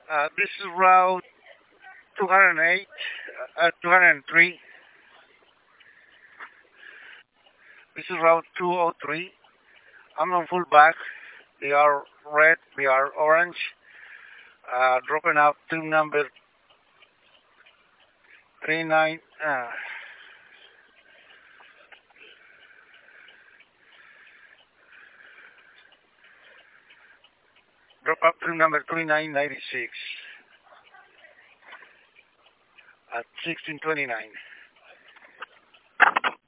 This is route 208, 203. This is route 203. I'm on full back. They are red, they are orange. Dropping out to number 39. Drop up to number 2996 at 1629.